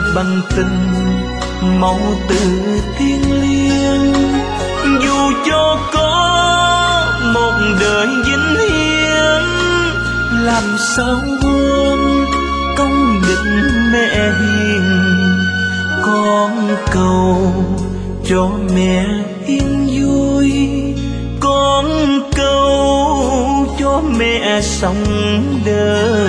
bằng tình máu từ thiêng liêng. Dù cho có một đời vinh hiển, làm sao quên công định mẹ hiền. Con cầu cho mẹ yên vui, con cầu cho mẹ sống đời